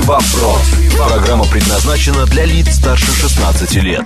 Вопрос. Программа предназначена для лиц старше 16 лет.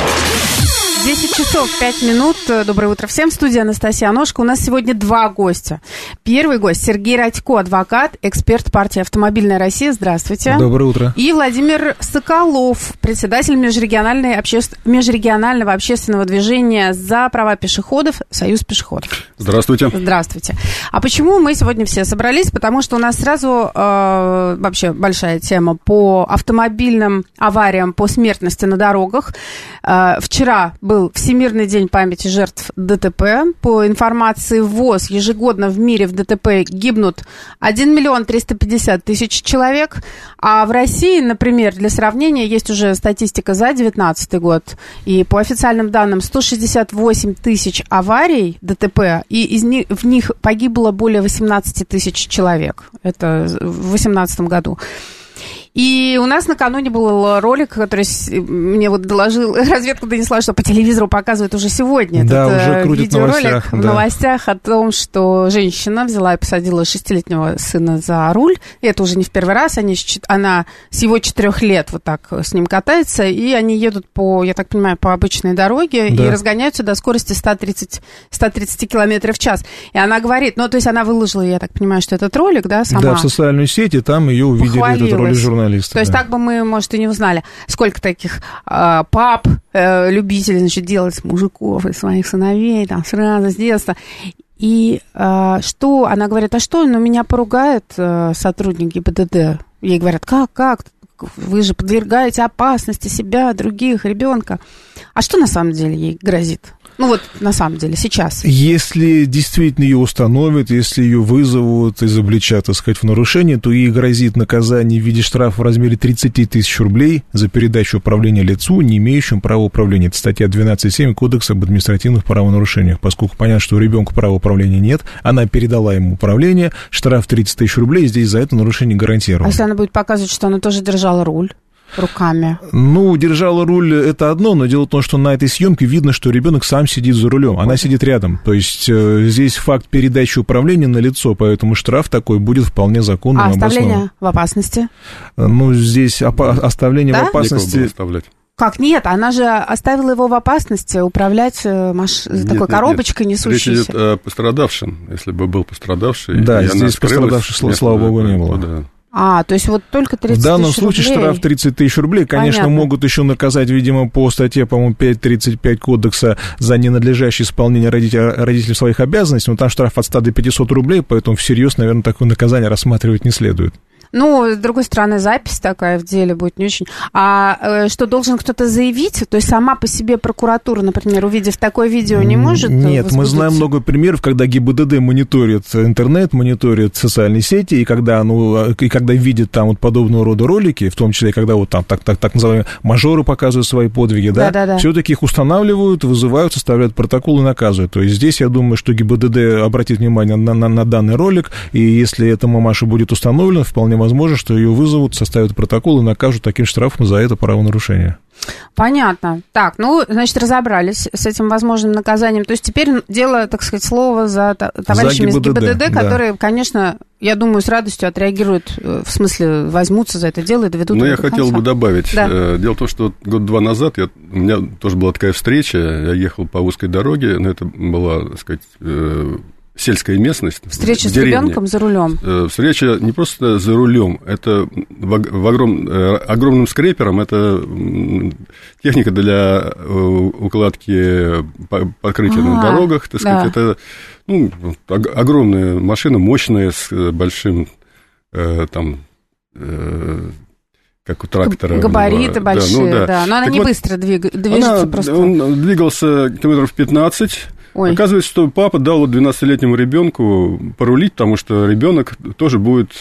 10 часов 5 минут. Доброе утро всем. В студии Анастасия Аношко. У нас сегодня два гостя. Первый гость Сергей Радько, адвокат, эксперт партии «Автомобильная Россия». Здравствуйте. Доброе утро. И Владимир Соколов, председатель межрегионального общественного движения за права пешеходов «Союз пешеходов». Здравствуйте. Здравствуйте. А почему мы сегодня все собрались? Потому что у нас сразу вообще большая тема по автомобильным авариям, по смертности на дорогах. Вчера был Всемирный день памяти жертв ДТП. По информации ВОЗ, ежегодно в мире в ДТП гибнут 1 миллион 350 тысяч человек. А в России, например, для сравнения, есть уже статистика за 2019 год. И по официальным данным 168 тысяч аварий ДТП, и в них погибло более 18 тысяч человек. Это в 2018 году. И у нас накануне был ролик, который мне вот доложил, разведка донесла, что по телевизору показывают уже сегодня. Да, этот уже крутит видеоролик в новостях о том, что женщина взяла и посадила 6-летнего сына за руль. И это уже не в первый раз. Она с его 4 лет вот так с ним катается, и они едут по, я так понимаю, по обычной дороге, да, и разгоняются до скорости 130 км в час. И она говорит, ну, то есть она выложила, я так понимаю, что этот ролик, да, сама. Да, в социальной сети, там ее увидели, этот ролик журналиста. То есть так бы мы, может, и не узнали, сколько таких пап, любителей, значит, делать мужиков и своих сыновей, там, сразу с детства. И что, она говорит, а что, ну, меня поругают сотрудники ГИБДД. Ей говорят, как? Вы же подвергаете опасности себя, других, ребенка. А что на самом деле ей грозит? Ну вот, на самом деле, сейчас. Если действительно ее установят, если ее вызовут, изобличат, так сказать, в нарушении, то ей грозит наказание в виде штрафа в размере 30 тысяч рублей за передачу управления лицу, не имеющему права управления. Это статья 12.7 Кодекса об административных правонарушениях. Поскольку понятно, что у ребенка права управления нет, она передала ему управление, штраф 30 тысяч рублей, здесь за это нарушение гарантировано. А если она будет показывать, что она тоже держала руль руками? Ну, держала руль, это одно, но дело в том, что на этой съемке видно, что ребенок сам сидит за рулем, она сидит рядом. То есть здесь факт передачи управления налицо, поэтому штраф такой будет вполне законным. А оставление в опасности? Ну, здесь оставление в опасности... Как? Нет, она же оставила его в опасности управлять такой коробочкой несущейся. Речь идет о пострадавшем, если бы был пострадавший. Да, здесь пострадавший, слава богу, не было. Да. То есть вот только 30 тысяч рублей. В данном случае штраф 30 тысяч рублей. Конечно, понятно, могут еще наказать, видимо, по статье, по-моему, 5.35 Кодекса за ненадлежащее исполнение родителей своих обязанностей, но там штраф от 100 до 500 рублей, поэтому всерьез, наверное, такое наказание рассматривать не следует. Ну, с другой стороны, запись такая в деле будет не очень. А что, должен кто-то заявить? То есть сама по себе прокуратура, например, увидев такое видео, не может Нет, возбудиться? Мы знаем много примеров, когда ГИБДД мониторит интернет, мониторит социальные сети, и когда видит там вот подобного рода ролики, в том числе, когда вот там так называемые мажоры показывают свои подвиги, да. Все-таки их устанавливают, вызывают, составляют протокол и наказывают. То есть здесь, я думаю, что ГИБДД обратит внимание на данный ролик, и если эта мамаша будет установлена, вполне возможно, что ее вызовут, составят протокол и накажут таким штрафом за это правонарушение. Понятно. Так, ну, значит, разобрались с этим возможным наказанием. То есть теперь дело, так сказать, слово за товарищами из ГИБДД, которые, конечно, я думаю, с радостью отреагируют, в смысле, возьмутся за это дело и доведут его до конца. Я хотел бы добавить. Да. Дело в том, что год-два назад у меня тоже была такая встреча, я ехал по узкой дороге, но это была, так сказать, сельская местность. Встреча с ребенком за рулем. Встреча не просто за рулем, это огромным скрепером, это техника для укладки покрытия на дорогах, так сказать, это огромная машина, мощная, с большим там... как у трактора. Габариты большие, да. Но она так не быстро движется просто. Он двигался километров 15. Ой. Оказывается, что папа дал 12-летнему ребенку порулить, потому что ребенок тоже будет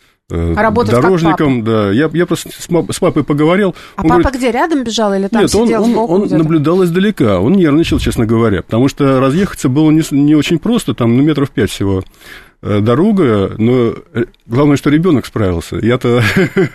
дорожником. Да. Я просто с папой поговорил. А папа говорит, где, рядом бежал или там сидел сбоку? Он наблюдал издалека, он нервничал, честно говоря, потому что разъехаться было не очень просто, там метров 5 всего дорога, но главное, что ребенок справился. Я-то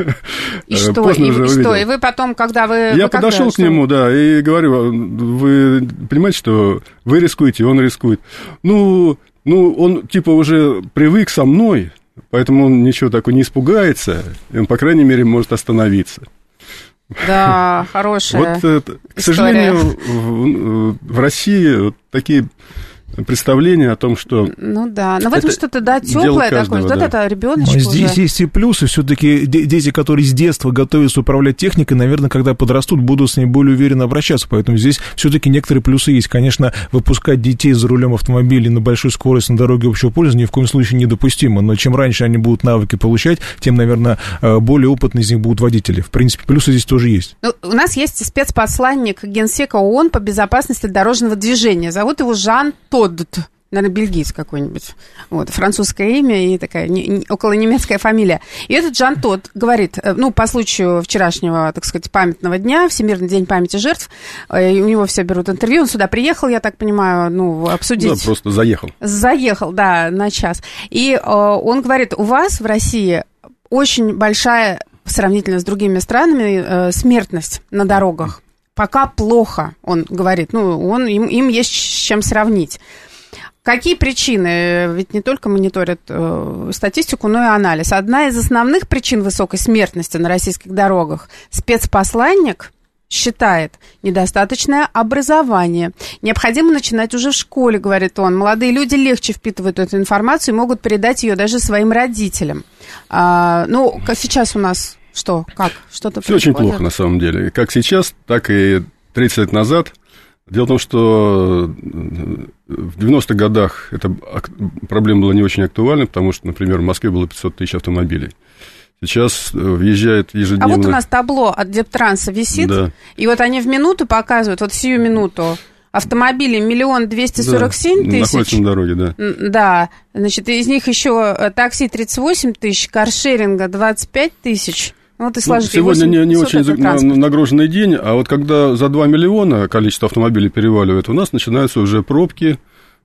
поздно уже увидел. И вы потом, когда вы... Я подошел к нему, да, и говорю, вы понимаете, что вы рискуете, он рискует. Ну, он типа уже привык со мной поэтому он ничего такого не испугается, и он, по крайней мере, может остановиться. Да, хорошая Вот, к сожалению, в России вот такие представление о том, что... Ну да, но в этом что-то, да, теплое такое, вот это ребеночек здесь уже. есть и плюсы, все-таки дети, которые с детства готовятся управлять техникой, наверное, когда подрастут, будут с ней более уверенно обращаться, поэтому здесь все-таки некоторые плюсы есть. Конечно, выпускать детей за рулем автомобиля на большой скорости на дороге общего пользования ни в коем случае недопустимо, но чем раньше они будут навыки получать, тем, наверное, более опытные из них будут водители. В принципе, плюсы здесь тоже есть. Ну, у нас есть спецпосланник Генсека ООН по безопасности дорожного движения. Зовут его Жан Тодд. Наверное, бельгиец какой-нибудь. Вот, французское имя и такая околонемецкая фамилия. И этот Жан Тодд говорит, ну, по случаю вчерашнего, так сказать, памятного дня, Всемирный день памяти жертв, у него все берут интервью, он сюда приехал, я так понимаю, ну, обсудить. Да, просто заехал. Заехал, да, на час. И он говорит, у вас в России очень большая, сравнительно с другими странами, смертность на дорогах. Пока плохо, он говорит, ну, им есть с чем сравнить. Какие причины? Ведь не только мониторят статистику, но и анализ. Одна из основных причин высокой смертности на российских дорогах спецпосланник считает недостаточное образование. Необходимо начинать уже в школе, говорит он. Молодые люди легче впитывают эту информацию и могут передать ее даже своим родителям. Ну, сейчас у нас что? Как? Что-то все очень плохо, на самом деле. Как сейчас, так и 30 лет назад. Дело в том, что в 90-х годах эта проблема была не очень актуальна, потому что, например, в Москве было 500 тысяч автомобилей. Сейчас въезжает ежедневно... А вот у нас табло от Дептранса висит, да. И вот они в минуту показывают, вот сию минуту, автомобилей 1 247 000 тысяч. Находятся на дороге, да. Да, значит, из них еще такси 38 тысяч, каршеринга 25 тысяч. Вот и сегодня не очень нагруженный день, а вот когда за 2 миллиона количество автомобилей переваливает, у нас начинаются уже пробки,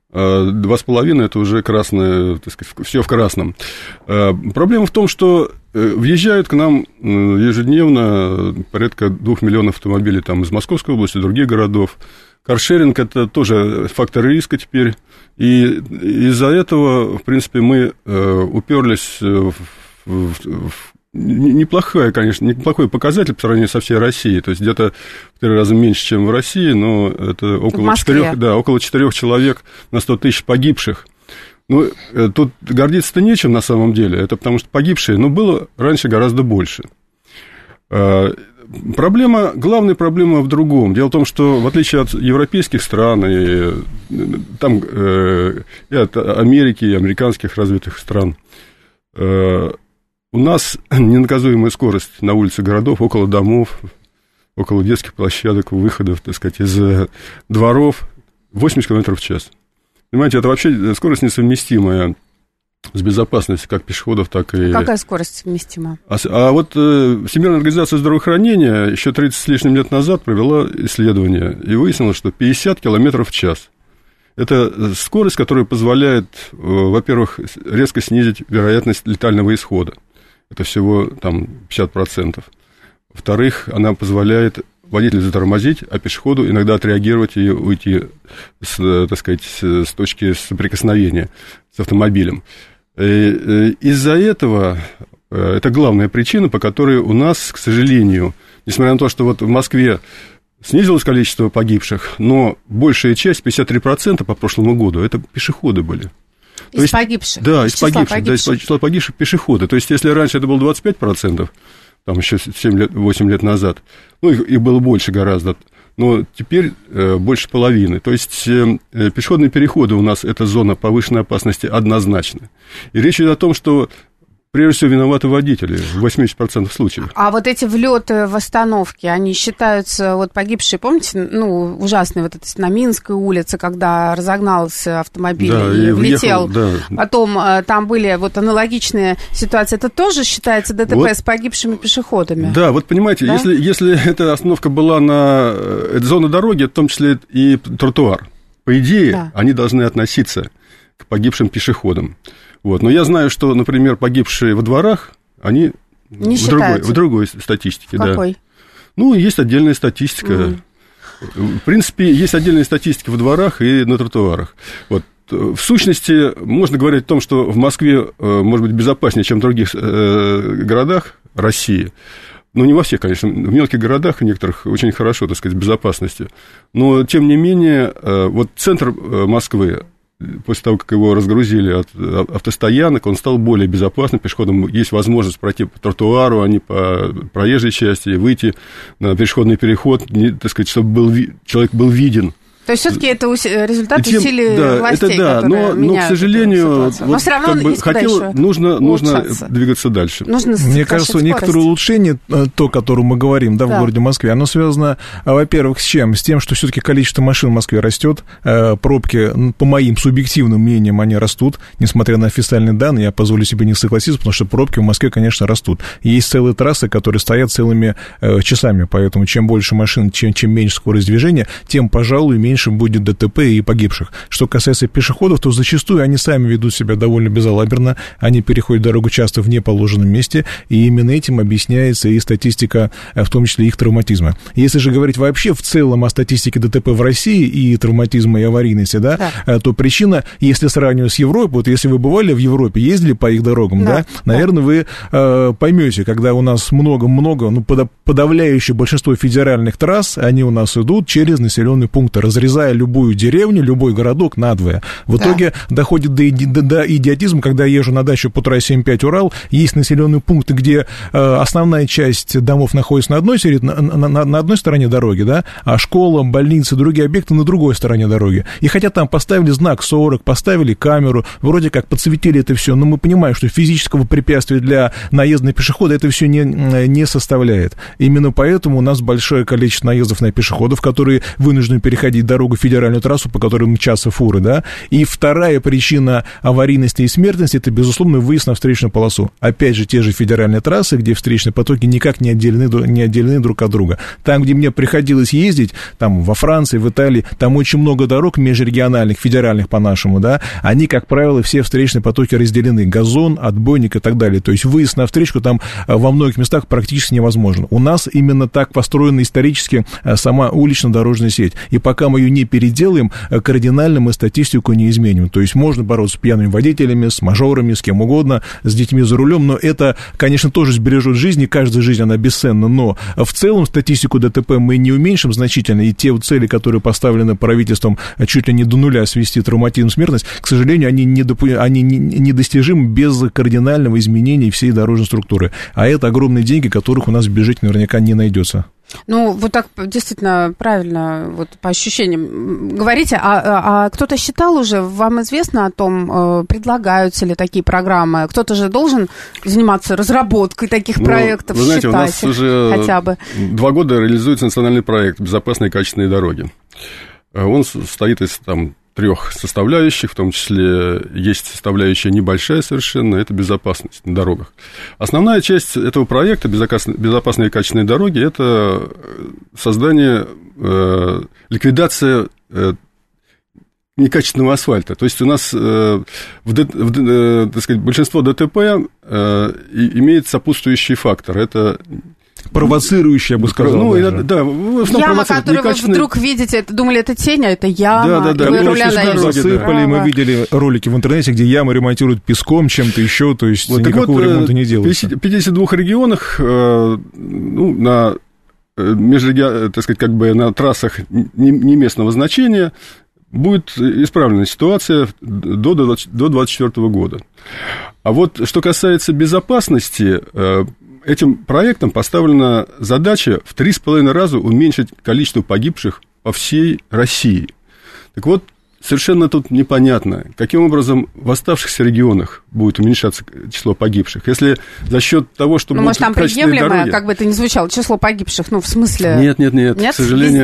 2,5 это уже красное, так сказать, все в красном. Проблема в том, что въезжают к нам ежедневно порядка 2 миллионов автомобилей там, из Московской области, других городов. Каршеринг – это тоже фактор риска теперь, и из-за этого, в принципе, мы уперлись в неплохой показатель по сравнению со всей Россией. То есть где-то в 3 раза меньше, чем в России, но это около 4 человек на 100 тысяч погибших. Ну, тут гордиться-то нечем на самом деле. Это потому что погибшие, но было раньше гораздо больше. Главная проблема в другом. Дело в том, что в отличие от европейских стран и от Америки и американских развитых стран, у нас ненаказуемая скорость на улице городов, около домов, около детских площадок, выходов, так сказать, из дворов 80 км в час. Понимаете, это вообще скорость несовместимая с безопасностью как пешеходов, так и... Какая скорость совместима? А вот Всемирная организация здравоохранения еще 30 с лишним лет назад провела исследование и выяснила, что 50 км в час. Это скорость, которая позволяет, во-первых, резко снизить вероятность летального исхода. Это всего там 50%. Во-вторых, она позволяет водителю затормозить, а пешеходу иногда отреагировать и уйти, так сказать, с точки соприкосновения с автомобилем. Из-за этого это главная причина, по которой у нас, к сожалению, несмотря на то, что вот в Москве снизилось количество погибших, но большая часть, 53% по прошлому году, это пешеходы были. Из погибших? Да, из погибших. Да, из числа погибших пешеходы. То есть, если раньше это было 25%, там еще 8 лет назад, ну, их было больше гораздо, но теперь больше половины. То есть, пешеходные переходы у нас – это зона повышенной опасности однозначно. И речь идет о том, что прежде всего виноваты водители в 80% случаев. А вот эти влеты в остановке, они считаются, вот погибшие, помните, ну, ужасный вот этот на Минской улице, когда разогнался автомобиль, да, и влетел. Да. Потом там были вот аналогичные ситуации. Это тоже считается ДТП вот, с погибшими пешеходами? Да, вот понимаете, да? Если эта остановка была на зоне дороги, в том числе и тротуар, по идее, да, они должны относиться к погибшим пешеходам. Вот. Но я знаю, что, например, погибшие во дворах, они в другой статистике. В какой? Да. Ну, есть отдельная статистика. В принципе, есть отдельная статистика во дворах и на тротуарах. Вот. в сущности, можно говорить о том, что в Москве, может быть, безопаснее, чем в других городах России. Ну, не во всех, конечно, в мелких городах некоторых очень хорошо, так сказать, с безопасностью. Но, тем не менее, вот центр Москвы, после того, как его разгрузили от автостоянок, он стал более безопасным, пешеходам есть возможность пройти по тротуару, а не по проезжей части, и выйти на пешеходный переход, так сказать, чтобы человек был виден. То есть все-таки это результат усилий властей, это которые но, к сожалению, но все равно нужно двигаться дальше. Мне кажется, некоторое улучшение, то, о котором мы говорим, в городе Москве, оно связано, во-первых, с чем? С тем, что все-таки количество машин в Москве растет, пробки, по моим субъективным мнениям, они растут, несмотря на официальные данные, я позволю себе не согласиться, потому что пробки в Москве, конечно, растут. Есть целые трассы, которые стоят целыми часами, поэтому чем больше машин, чем меньше скорость движения, тем, пожалуй, меньше будет ДТП и погибших. Что касается пешеходов, то зачастую они сами ведут себя довольно безалаберно, они переходят дорогу часто в неположенном месте, и именно этим объясняется и статистика, в том числе их травматизма. Если же говорить вообще в целом о статистике ДТП в России и травматизма и аварийности, то причина, если сравнивать с Европой, вот если вы бывали в Европе, ездили по их дорогам, наверное, вы поймете, когда у нас много-много, подавляющее большинство федеральных трасс, они у нас идут через населенные пункты, разрезая любую деревню, любой городок надвое. В итоге доходит до идиотизма, когда я езжу на дачу по трассе М5 Урал, есть населенные пункты, где основная часть домов находится на одной стороне дороги, а школа, больницы, другие объекты на другой стороне дороги. И хотя там поставили знак 40, поставили камеру, вроде как подсветили это все, но мы понимаем, что физического препятствия для наезда на пешехода это все не составляет. Именно поэтому у нас большое количество наездов на пешеходов, которые вынуждены переходить дорогу, федеральную трассу, по которой мчатся фуры, И вторая причина аварийности и смертности – это, безусловно, выезд на встречную полосу. Опять же, те же федеральные трассы, где встречные потоки никак не отделены друг от друга. Там, где мне приходилось ездить, там, во Франции, в Италии, там очень много дорог межрегиональных, федеральных по-нашему, они, как правило, все встречные потоки разделены. Газон, отбойник и так далее. То есть выезд на встречку там во многих местах практически невозможен. У нас именно так построена исторически сама улично-дорожная сеть. И пока мы ее не переделаем, кардинально мы статистику не изменим. То есть можно бороться с пьяными водителями, с мажорами, с кем угодно, с детьми за рулем, но это, конечно, тоже сбережет жизни, каждая жизнь, она бесценна, но в целом статистику ДТП мы не уменьшим значительно, и те цели, которые поставлены правительством чуть ли не до нуля свести травматизм, смертность, к сожалению, они недостижимы без кардинального изменения всей дорожной структуры. А это огромные деньги, которых у нас в бюджете наверняка не найдется. Вот так действительно правильно, вот по ощущениям говорите. А кто-то считал уже, вам известно о том, предлагаются ли такие программы? Кто-то же должен заниматься разработкой таких проектов, вы знаете, считать у нас уже хотя бы. 2 года реализуется национальный проект «Безопасные и качественные дороги». Он состоит из 3 составляющих, в том числе есть составляющая небольшая совершенно, это безопасность на дорогах. Основная часть этого проекта «Безопасные и качественные дороги» – это создание, ликвидация некачественного асфальта. То есть у нас так сказать, большинство ДТП имеет сопутствующий фактор. Это провоцирующая, я бы сказал. Яма, которую вы вдруг видите, думали, это тень, а это яма. Да. Засыпали, мы видели ролики в интернете, где ямы ремонтируют песком, чем-то еще, то есть никакого ремонта не делается. В 52 регионах на так сказать, на трассах не местного значения будет исправлена ситуация до 2024 года. А вот что касается безопасности, этим проектом поставлена задача в 3,5 раза уменьшить количество погибших по всей России. Так вот, совершенно тут непонятно, каким образом в оставшихся регионах будет уменьшаться число погибших. Если за счет того, что будут качественные дороги... может, там приемлемое, как бы это ни звучало, число погибших, в смысле... Нет. К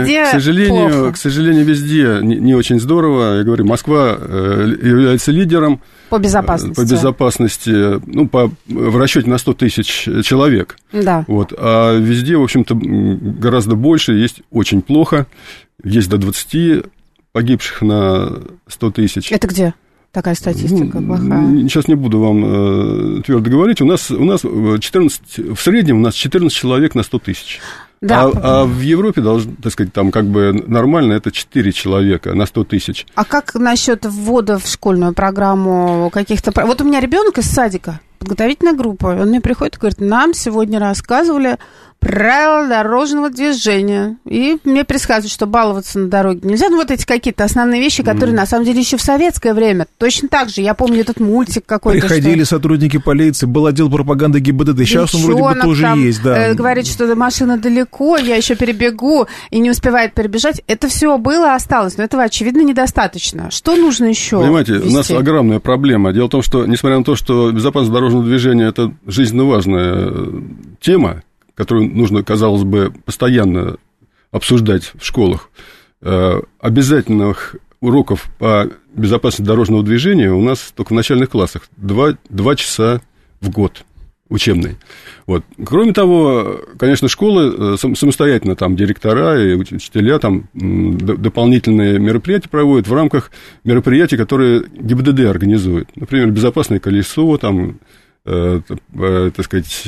сожалению, везде не очень здорово. Я говорю, Москва является лидером по безопасности, в расчете на 100 тысяч человек. Да. А везде, в общем-то, гораздо больше, есть очень плохо, есть до 20 погибших на 100 тысяч. Это где такая статистика плохая? Сейчас не буду вам твердо говорить. У нас 14, в среднем у нас 14 человек на 100 тысяч. Да. А в Европе, так сказать, там как бы нормально это 4 человека на 100 тысяч. А как насчет ввода в школьную программу каких-то... Вот у меня ребенок из садика, подготовительная группа, он мне приходит и говорит, нам сегодня рассказывали правила дорожного движения. И мне предсказывают, что баловаться на дороге нельзя. Ну, вот эти какие-то основные вещи, которые, на самом деле, еще в советское время. Точно так же. Я помню этот мультик какой-то. Приходили сотрудники полиции, был отдел пропаганды ГИБДД. Сейчас он вроде бы тоже там, есть, да. Говорит, что машина далеко, я еще перебегу, и не успевает перебежать. Это все было, осталось. Но этого, очевидно, недостаточно. Что нужно еще? Понимаете, вести? У нас огромная проблема. Дело в том, что, несмотря на то, что безопасность дорожного движения – это жизненно важная тема, которую нужно, казалось бы, постоянно обсуждать в школах, обязательных уроков по безопасности дорожного движения у нас только в начальных классах 2 часа в год учебный. Вот. Кроме того, конечно, школы самостоятельно, там, директора и учителя там дополнительные мероприятия проводят в рамках мероприятий, которые ГИБДД организует. Например, безопасное колесо, там, так сказать,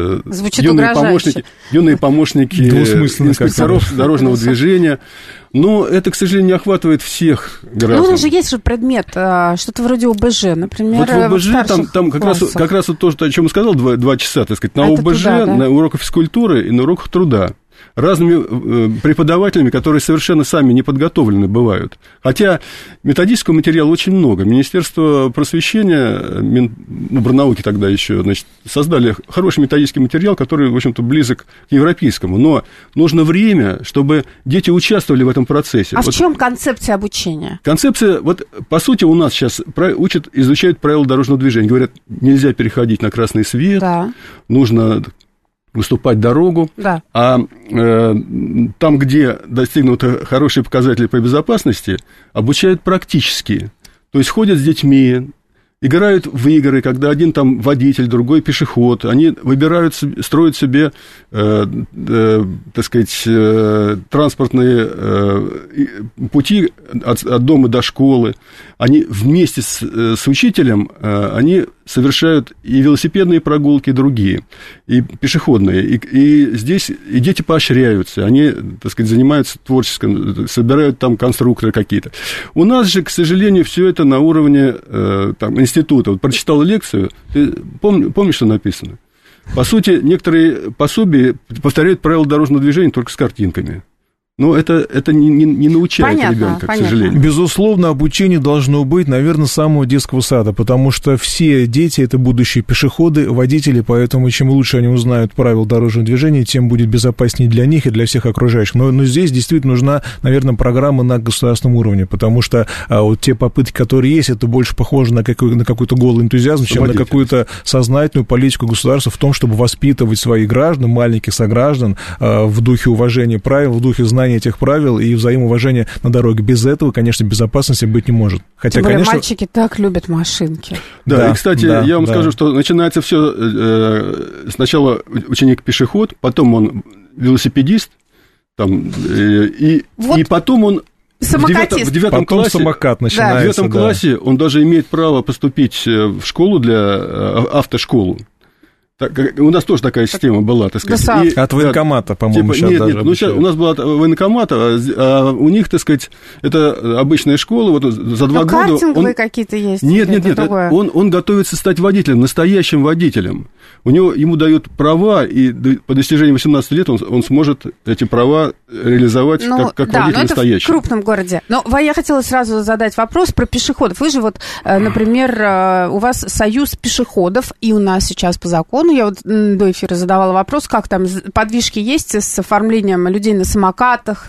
юные помощники инспекторов дорожного движения. Но это, к сожалению, не охватывает всех граждан. Ну, у нас же есть же предмет, что-то вроде ОБЖ, например, вот в ОБЖ там как раз вот то, о чем я сказал, 2 часа, так сказать, на это ОБЖ, туда, да? на уроках физкультуры и на уроках труда. Разными преподавателями, которые совершенно сами не подготовлены бывают. Хотя методического материала очень много. Министерство просвещения, Минобрнауки тогда еще, значит, создали хороший методический материал, который, в общем-то, близок к европейскому. Но нужно время, чтобы дети участвовали в этом процессе. А в чем концепция обучения? Концепция, вот, по сути, у нас сейчас изучают правила дорожного движения. Говорят, нельзя переходить на красный свет, да. Нужно выступать дорогу, да. А там, где достигнуты хорошие показатели по безопасности, обучают практически. То есть ходят с детьми, играют в игры, когда один там водитель, другой пешеход, они выбирают, строят себе, так сказать, транспортные пути от дома до школы. Они вместе с учителем, они совершают и велосипедные прогулки, и другие, и пешеходные. И здесь и дети поощряются, они, так сказать, занимаются творческим, собирают там конструкторы какие-то. У нас же, к сожалению, все это на уровне там, института. Вот прочитал лекцию, ты помнишь, что написано? По сути, некоторые пособия повторяют правила дорожного движения только с картинками. Но это не научает ребенка, к сожалению. Безусловно, обучение должно быть, наверное, с самого детского сада, потому что все дети – это будущие пешеходы, водители, поэтому чем лучше они узнают правила дорожного движения, тем будет безопаснее для них и для всех окружающих. Но здесь действительно нужна, наверное, программа на государственном уровне, потому что вот те попытки, которые есть, это больше похоже на какой-то голый энтузиазм, чем на какую-то сознательную политику государства в том, чтобы воспитывать своих граждан, маленьких сограждан в духе уважения правил, в духе знания этих правил и взаимоуважения на дороге. Без этого, конечно, безопасности быть не может. Хотя, тем более, конечно, мальчики так любят машинки. Да, и, кстати, я вам скажу, что начинается все сначала ученик-пешеход, потом он велосипедист, там, и потом он самокатист. В 9 классе, самокат начинается. В 9 классе он даже имеет право поступить в школу автошколу. У нас тоже такая система была, так сказать. От военкомата, по-моему, сейчас даже. Нет, сейчас у нас была военкомата, а у них, так сказать, это обычная школа, вот за 2 года... Картинговые какие-то есть? Нет, он готовится стать водителем, настоящим водителем. Ему дают права, и по достижении 18 лет он сможет эти права реализовать как водитель настоящий. В крупном городе. Но я хотела сразу задать вопрос про пешеходов. Вы же вот, например, у вас союз пешеходов, и у нас сейчас по закону, я вот до эфира задавала вопрос, как там подвижки есть с оформлением людей на самокатах,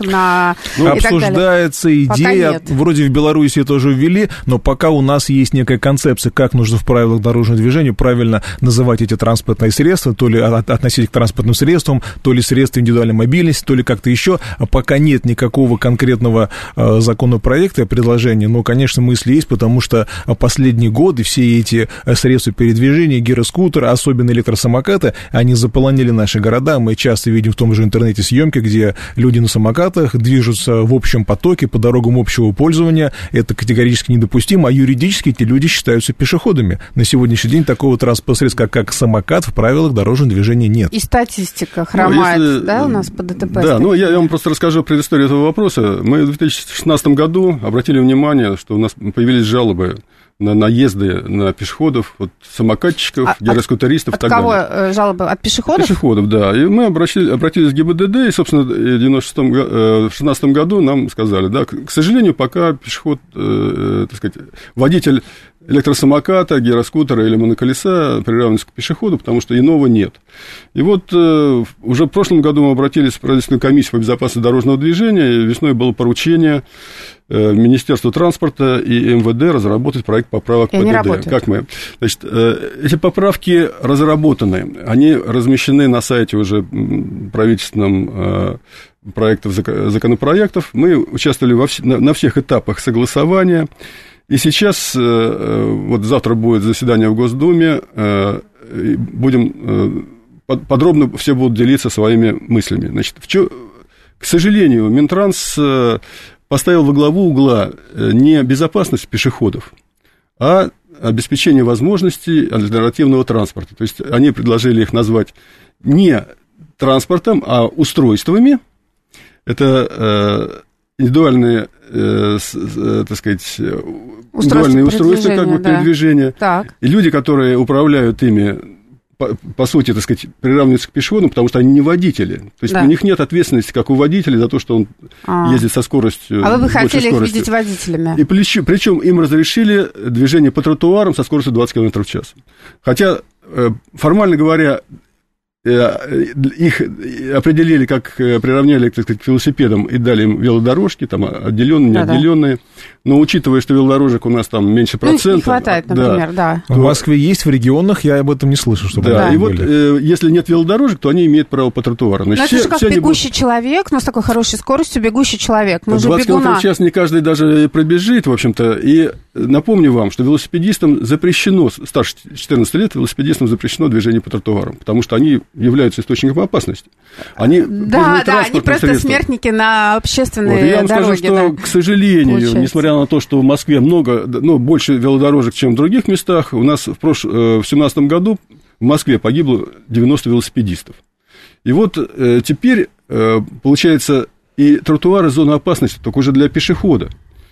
обсуждается идея, вроде в Беларуси тоже ввели, но пока у нас есть некая концепция, как нужно в правилах дорожного движения правильно называть эти транспортные средства, то ли относить к транспортным средствам, то ли средства индивидуальной мобильности, то ли как-то еще, а пока нет никакого конкретного законопроекта, предложения, но, конечно, мысли есть, потому что последние годы все эти средства передвижения, гироскутеры, особенно электромоторные электросамокаты, они заполонили наши города. Мы часто видим в том же интернете съемки, где люди на самокатах движутся в общем потоке по дорогам общего пользования. Это категорически недопустимо, а юридически эти люди считаются пешеходами. На сегодняшний день такого транспортного средства, как самокат, в правилах дорожного движения нет. И статистика хромает, да, у нас по ДТП? Да, я вам просто расскажу предысторию этого вопроса. Мы в 2016 году обратили внимание, что у нас появились жалобы на наезды на пешеходов, вот, самокатчиков, гироскутеристов и так далее. От кого жалобы? От пешеходов? От пешеходов, да. И мы обратились в ГИБДД, и, собственно, в 2016 году нам сказали, да, к сожалению, пока пешеход, так сказать, водитель электросамоката, гироскутера или моноколеса приравнивается к пешеходу, потому что иного нет. И вот уже в прошлом году мы обратились в правительственную комиссию по безопасности дорожного движения, и весной было поручение Министерству транспорта и МВД разработать проект поправок ПДД. Как мы? Значит, эти поправки разработаны, они размещены на сайте уже правительственном проектов законопроектов. Мы участвовали на всех этапах согласования. И сейчас, вот завтра будет заседание в Госдуме, будем подробно все будут делиться своими мыслями. Значит, к сожалению, Минтранс поставил во главу угла не безопасность пешеходов, а обеспечение возможностей альтернативного транспорта. То есть они предложили их назвать не транспортом, а устройствами. Это индивидуальные, так сказать, индивидуальные устройства как бы, передвижения. Так. И люди, которые управляют ими, по сути, так сказать, приравниваются к пешеходам, потому что они не водители. То есть у них нет ответственности, как у водителя, за то, что он ездит со скоростью. А вы бы хотели их видеть водителями? И причем им разрешили движение по тротуарам со скоростью 20 км в час. Хотя, формально говоря, их определили, как приравняли, так сказать, к велосипедам и дали им велодорожки, там отделенные, неотделенные. Но учитывая, что велодорожек у нас там меньше процента... не хватает, например, да. В Москве есть, в регионах я об этом не слышу. Чтобы и вот если нет велодорожек, то они имеют право по тротуару. Значит, это же как бегущий человек, но с такой хорошей скоростью бегущий человек. Мы 20 км в час не каждый даже пробежит, в общем-то. И напомню вам, что велосипедистам запрещено, старше 14 лет, велосипедистам запрещено движение по тротуарам, потому что они являются источником опасности. Они они просто смертники на общественной я вам скажу, что, к сожалению, несмотря на то, что в Москве больше велодорожек, чем в других местах, у нас в 2017 году в Москве погибло 90 велосипедистов. И вот теперь, получается, и тротуары зона опасности, только уже для пешехода.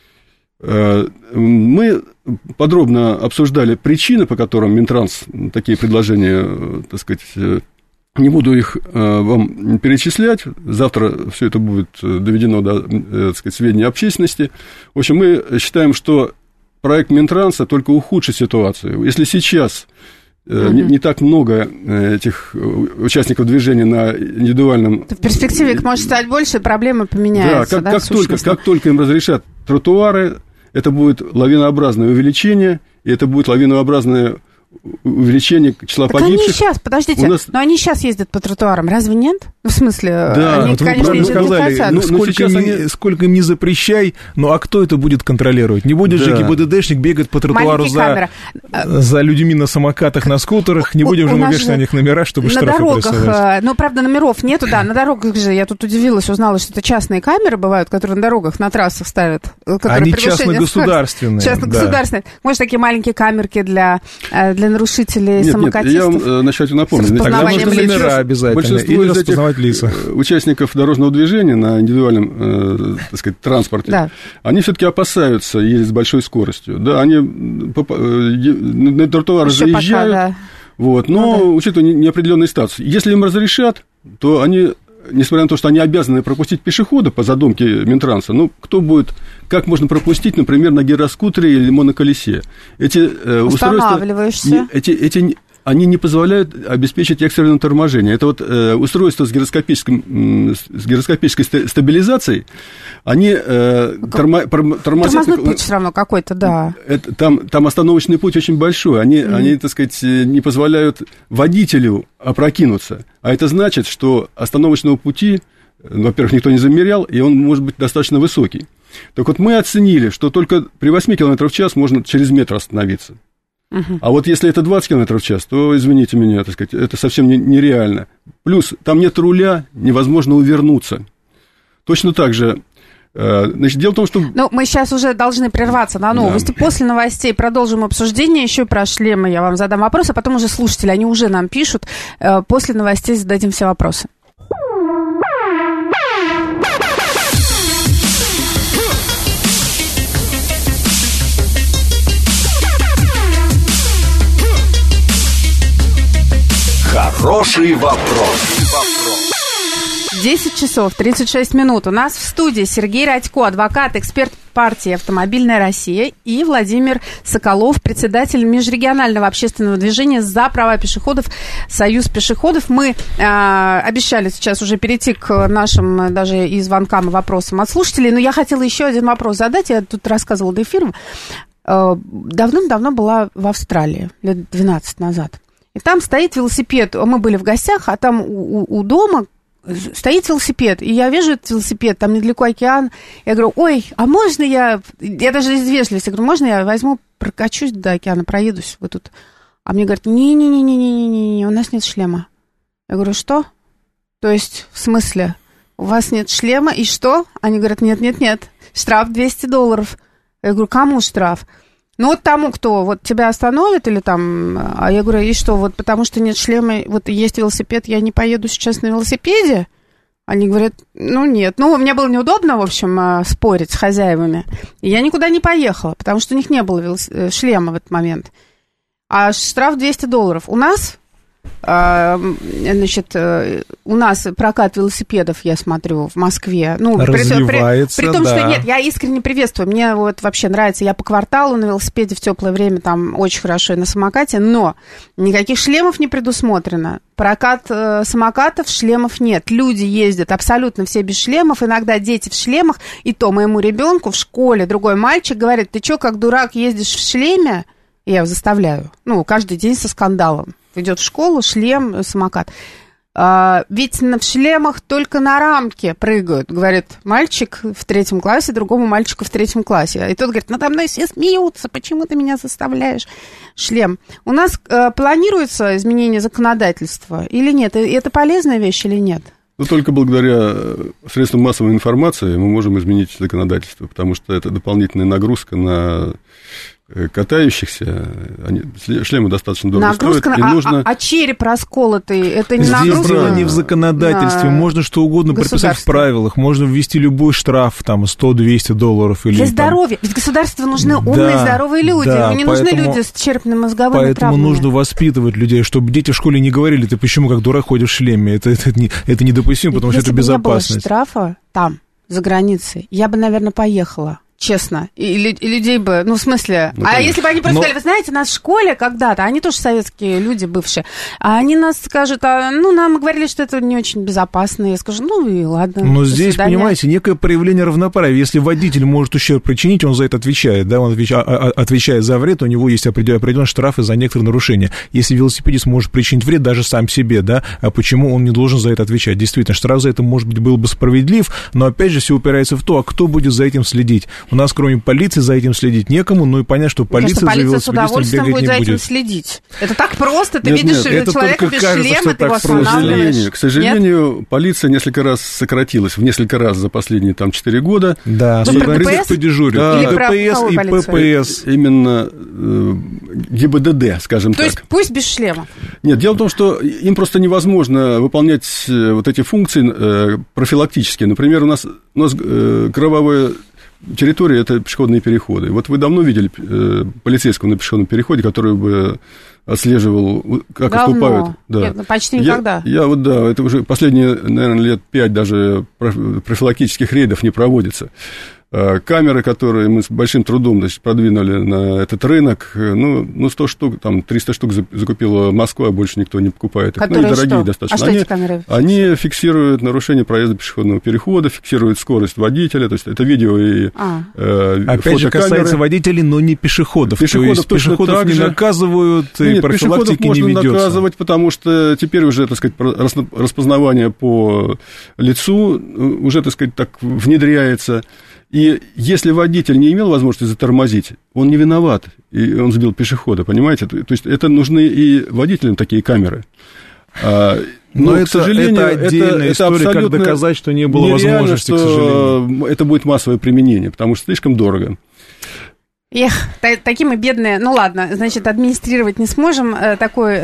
Мы подробно обсуждали причины, по которым Минтранс такие предложения, так сказать, не буду их вам перечислять. Завтра все это будет доведено до, так сказать, сведения общественности. В общем, мы считаем, что проект Минтранса только ухудшит ситуацию. Если сейчас не так много этих участников движения на индивидуальном... В перспективе их может стать больше, проблемы поменяются. Да, как только им разрешат тротуары, это будет лавинообразное увеличение, и это будет лавинообразное увеличение числа погибших. Они сейчас, подождите, но они сейчас ездят по тротуарам, разве нет? В смысле, да, они, вот конечно, не хотят. Сколько им не запрещай, ну а кто это будет контролировать? Не будет же ГИБДДшник бегать по тротуару за людьми на самокатах, на скутерах, не будем же мы вешать на них номера, чтобы штрафы присылать. Ну, правда, номеров нету, да, на дорогах же, я тут удивилась, узнала, что это частные камеры бывают, которые на дорогах, на трассах ставят. Они частно-государственные. Частно-государственные. Может, такие маленькие камерки для нарушителей, самокатистов? Нет, я вам начать напомню. Тогда нужны номера обязательно, или распознавать лица. Участников дорожного движения на индивидуальном, так сказать, транспорте, они все-таки опасаются ездить с большой скоростью. Да, они на тротуары заезжают, но учитывая неопределенный статус. Если им разрешат, то они, несмотря на то, что они обязаны пропустить пешехода по задумке Минтранса, как можно пропустить, например, на гироскутере или моноколесе? Эти устройства, они не позволяют обеспечить экстренное торможение. Это вот устройство с гироскопической стабилизацией, они тормозят... Тормозной путь все равно какой-то, да. Там остановочный путь очень большой. Они, так сказать, не позволяют водителю опрокинуться. А это значит, что остановочного пути, во-первых, никто не замерял, и он может быть достаточно высокий. Так вот, мы оценили, что только при 8 км в час можно через метр остановиться. А вот если это 20 км в час, то, извините меня, так сказать, это совсем нереально. Плюс там нет руля, невозможно увернуться. Точно так же, значит, дело в том, что... Ну, мы сейчас уже должны прерваться на новости. Да. После новостей продолжим обсуждение. Еще про шлемы я вам задам вопрос, а потом уже слушатели, они уже нам пишут. После новостей зададим все вопросы. Хороший вопрос. 10 часов 36 минут. У нас в студии Сергей Радько, адвокат, эксперт партии «Автомобильная Россия», и Владимир Соколов, председатель межрегионального общественного движения «За права пешеходов», «Союз пешеходов». Мы обещали сейчас уже перейти к нашим даже и звонкам, и вопросам от слушателей, но я хотела еще один вопрос задать. Я тут рассказывала до эфира. Давным-давно была в Австралии, лет 12 назад. И там стоит велосипед. Мы были в гостях, а там у дома стоит велосипед. И я вижу этот велосипед, там недалеко океан. Я говорю, ой, а можно я даже из вежливости говорю, можно я возьму, прокачусь до океана, проедусь вот тут. А мне говорят, не-не-не-не-не-не, у нас нет шлема. Я говорю, что? То есть, в смысле, у вас нет шлема, и что? Они говорят, нет-нет-нет, штраф $200. Я говорю, кому штраф? Ну, вот тому, кто вот тебя остановит или там... А я говорю, и что, вот потому что нет шлема, вот есть велосипед, я не поеду сейчас на велосипеде? Они говорят, ну, нет. Ну, мне было неудобно, в общем, спорить с хозяевами. И я никуда не поехала, потому что у них не было шлема в этот момент. А штраф $200. У нас... Значит, у нас прокат велосипедов, я смотрю, в Москве. Ну, развивается, при том, что нет, я искренне приветствую. Мне вот вообще нравится. Я по кварталу на велосипеде в теплое время, там очень хорошо, и на самокате, но никаких шлемов не предусмотрено. Прокат самокатов, шлемов нет. Люди ездят абсолютно все без шлемов. Иногда дети в шлемах. И то моему ребенку в школе другой мальчик говорит, ты что, как дурак, ездишь в шлеме? Я его заставляю. Ну, каждый день со скандалом. Идет в школу, шлем, самокат. Ведь в шлемах только на рамке прыгают, говорит мальчик в 3 классе, другому мальчику в 3 классе. И тот говорит, надо мной все смеются, почему ты меня заставляешь? Шлем. У нас планируется изменение законодательства или нет? И это полезная вещь или нет? Ну, только благодаря средствам массовой информации мы можем изменить законодательство, потому что это дополнительная нагрузка на катающихся, шлемы достаточно дорого стоят. И нужно... а череп расколотый, это не нагрузка? Здесь дело не в законодательстве, можно что угодно прописать в правилах, можно ввести любой штраф, там, $100-200. Или, для здоровья, ведь государству нужны умные, здоровые люди, не нужны люди с черепно-мозговыми травмами. Поэтому нужно воспитывать людей, чтобы дети в школе не говорили, ты почему как дурак ходишь в шлеме, это недопустимо, потому что это безопасность. Если бы не было штрафа там, за границей, я бы, наверное, поехала. Честно. И людей бы, ну, в смысле... Ну, если бы они просто сказали, вы знаете, нас в школе когда-то, они тоже советские люди бывшие, а они нас скажут, нам говорили, что это не очень безопасно. Я скажу, ну и ладно. Но здесь, понимаете, некое проявление равноправия. Если водитель может ущерб причинить, он за это отвечает, да, он отвечает за вред, у него есть определенные штрафы за некоторые нарушения. Если велосипедист может причинить вред даже сам себе, да, а почему он не должен за это отвечать? Действительно, штраф за это, может быть, был бы справедлив, но, опять же, все упирается в то, а кто будет за этим следить? У нас, кроме полиции, за этим следить некому, ну и понятно, что полиция за велосипедистом бегать не будет. Полиция с удовольствием будет за этим следить. Это так просто, ты видишь человека без шлема, ты его останавливаешь. К сожалению, полиция несколько раз сократилась, в несколько раз за последние 4 года. Да, кто дежурит. Да, и ДПС, и ППС. Именно ГИБДД, скажем так. То есть пусть без шлема. Нет, дело в том, что им просто невозможно выполнять вот эти функции профилактические. Например, у нас кровавая территория – это пешеходные переходы. Вот вы давно видели полицейского на пешеходном переходе, который бы отслеживал, как отступают? Да. Нет, почти никогда. Это уже последние, наверное, лет 5 даже профилактических рейдов не проводится. Камеры, которые мы с большим трудом продвинули на этот рынок, 100 штук, 300 штук закупила Москва, а больше никто не покупает. Которые и дорогие что? достаточно. А что эти камеры? Они фиксируют нарушение проезда пешеходного перехода, фиксируют скорость водителя, то есть это видео и опять же, касается водителей, но не пешеходов. Пешеходов не наказывают, и профилактики не ведется. Можно наказывать, потому что теперь уже, так сказать, распознавание по лицу уже, так сказать, так внедряется. И И если водитель не имел возможности затормозить, он не виноват, и он сбил пешехода, понимаете? То есть это нужны и водителям такие камеры. Но это, к сожалению, это отдельная история, как доказать, что не было возможности, к сожалению. Это будет массовое применение, потому что слишком дорого. Эх, такие мы бедные. Ну ладно, значит, администрировать не сможем такое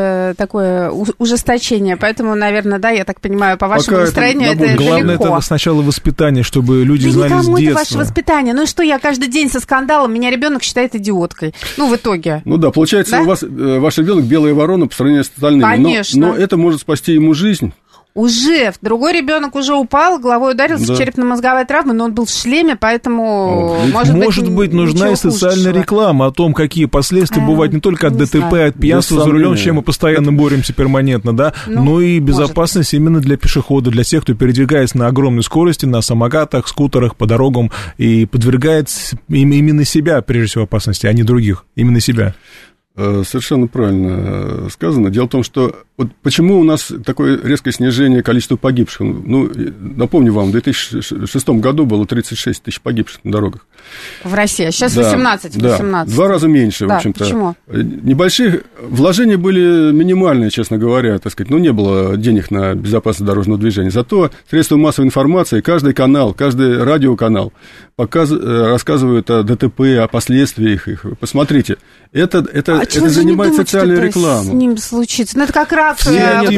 ужесточение. Поэтому, наверное, да, я так понимаю, по вашему настроению это главное, легко. это сначала воспитание, чтобы люди знали с детства. Никому это ваше воспитание. Ну и что, я каждый день со скандалом, меня ребенок считает идиоткой. Ну, в итоге. Ну да, получается, да? У вас ваш ребенок белая ворона по сравнению с остальными. Конечно. Но это может спасти ему жизнь. Уже, другой ребенок уже упал, головой ударился, черепно-мозговая травма, но он был в шлеме, поэтому, может быть, нужна и социальная реклама о том, какие последствия бывают не только от ДТП, от пьянства за рулем, с чем мы постоянно боремся перманентно, да, но и безопасность именно для пешехода, для тех, кто передвигается на огромной скорости, на самокатах, скутерах, по дорогам и подвергает именно себя, прежде всего, опасности, а не других, именно себя. Совершенно правильно сказано. Дело в том, что вот почему у нас такое резкое снижение количества погибших. Ну, напомню вам, в 2006 году было 36 тысяч погибших на дорогах. В России, а сейчас 18. Да, 18. 2 раза меньше, да, в общем-то. Почему? Небольшие вложения были минимальные, честно говоря, так сказать. Ну, не было денег на безопасность дорожного движения. Зато средства массовой информации, каждый канал, каждый радиоканал рассказывают о ДТП, о последствиях их. Посмотрите, это занимает социальную рекламу. С ним случится. Ну, это как раз что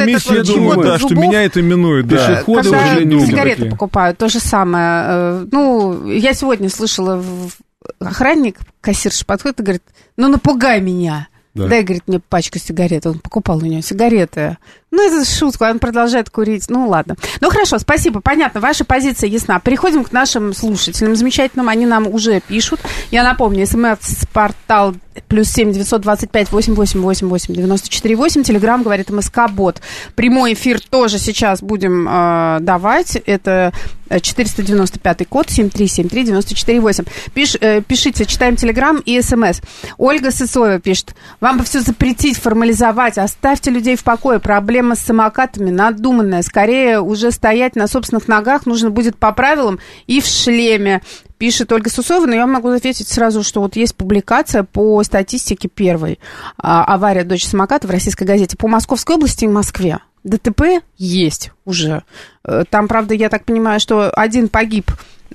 меня это минует. Да. Пешеходы когда сигареты покупают, то же самое. Ну, я сегодня слышала, охранник, кассирша подходит и говорит, ну, напугай меня. Да. Дай, говорит, мне пачку сигарет. Он покупал у нее сигареты. Ну, это шутка, он продолжает курить. Ну, ладно. Ну, хорошо, спасибо, понятно, ваша позиция ясна. Переходим к нашим слушателям замечательным. Они нам уже пишут. Я напомню, СМС-портал +7 925 8888 94 8. Телеграм говорит МСК-бот. Прямой эфир тоже сейчас будем давать. Это 495 код 7373 94 8. Пишите, читаем Телеграм и СМС. Ольга Сысоева пишет. Вам бы все запретить, формализовать. Оставьте людей в покое. Проблема с самокатами надуманная. Скорее уже стоять на собственных ногах нужно будет по правилам и в шлеме. Пишет Ольга Сысоева, но я могу ответить сразу, что вот есть публикация по статистике первой. Авария дочь самоката в российской газете по Московской области и Москве. ДТП есть уже. Там, правда, я так понимаю, что один погиб.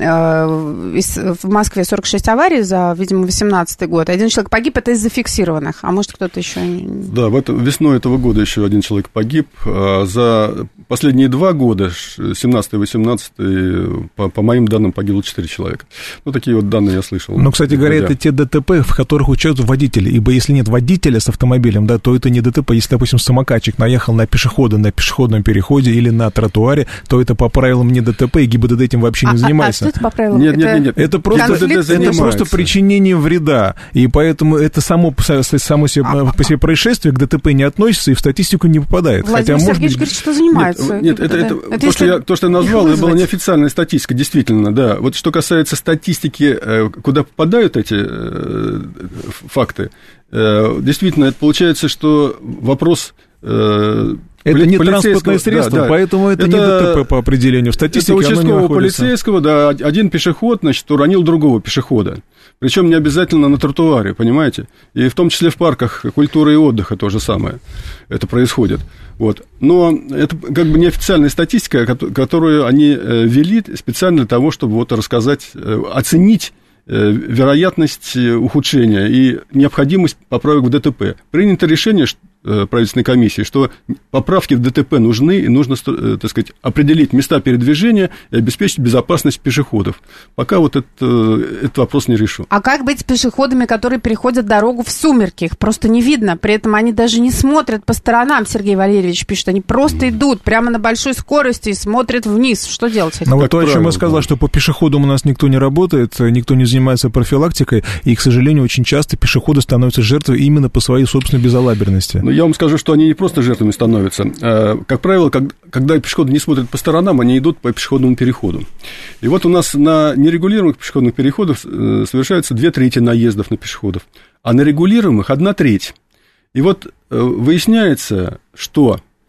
В Москве 46 аварий за, видимо, 2018 год. Один человек погиб, это из зафиксированных. А может, кто-то еще... Да, весной этого года еще один человек погиб. За последние 2 года, 17 и 18, по моим данным, погибло 4 человека. Ну, такие вот данные я слышал. Но, кстати говоря, это те ДТП, в которых участвуют водители. Ибо если нет водителя с автомобилем, да, то это не ДТП. Если, допустим, самокатчик наехал на пешехода на пешеходном переходе или на тротуаре, то это по правилам не ДТП, и ГИБДД этим вообще не занимается. Это по правилам? Нет. Это просто причинение вреда. И поэтому это само по себе происшествие к ДТП не относится и в статистику не попадает. Владимир Сергеевич говорит, что занимается. Нет, то, что я назвал, это была неофициальная статистика, действительно, да. Вот что касается статистики, куда попадают эти факты, действительно, это получается, что вопрос... Это не транспортное средство, да, поэтому это не ДТП по определению. В статистике оно не находится. Это участкового полицейского, да, один пешеход, значит, уронил другого пешехода. Причем не обязательно на тротуаре, понимаете? И в том числе в парках культуры и отдыха то же самое это происходит. Вот. Но это как бы неофициальная статистика, которую они ввели специально для того, чтобы вот рассказать, оценить вероятность ухудшения и необходимость поправок в ДТП. Принято решение правительственной комиссии, что поправки в ДТП нужны, и нужно, так сказать, определить места передвижения и обеспечить безопасность пешеходов. Пока вот этот вопрос не решен. А как быть с пешеходами, которые переходят дорогу в сумерки? Их просто не видно, при этом они даже не смотрят по сторонам, Сергей Валерьевич пишет, они просто идут прямо на большой скорости и смотрят вниз. Что делать с этим? Ну вот то, о чем я сказал, что по пешеходам у нас никто не работает, никто не занимается профилактикой, и, к сожалению, очень часто пешеходы становятся жертвой именно по своей собственной безалаберности. Я вам скажу, что они не просто жертвами становятся. Как правило, когда пешеходы не смотрят по сторонам, они идут по пешеходному переходу. И вот у нас на нерегулируемых пешеходных переходах совершается 2/3 наездов на пешеходов, а на регулируемых 1/3. И вот выясняется, что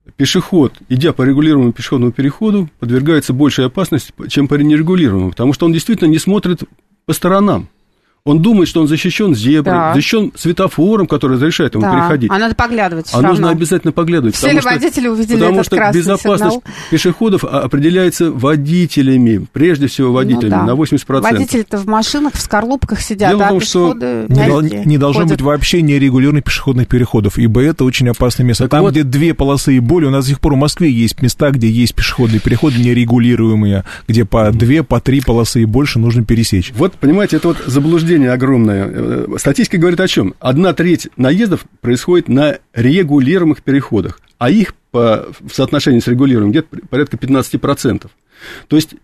пешеход, идя по регулируемому пешеходному переходу, подвергается большей опасности, чем по нерегулируемому, потому что он действительно не смотрит по сторонам. Он думает, что он защищен зеброй, защищен светофором, который разрешает ему переходить. А надо поглядывать. А нужно обязательно поглядывать. Все ли водители увидели этот красный сигнал? Потому что безопасность пешеходов определяется водителями, прежде всего водителями, на 80%. Водители-то в машинах, в скорлупках сидят, Дело в том, пешеходы не должно быть вообще нерегулярных пешеходных переходов, ибо это очень опасное место. Там, где 2 полосы и более, у нас до сих пор в Москве есть места, где есть пешеходные переходы нерегулируемые, где по 2, по 3 полосы и больше нужно пересечь. Вот, понимаете, это вот заблуждение огромное. Статистика говорит о чем? 1/3 наездов происходит на регулируемых переходах, а их в соотношении с регулируемым где-то порядка 15%. То есть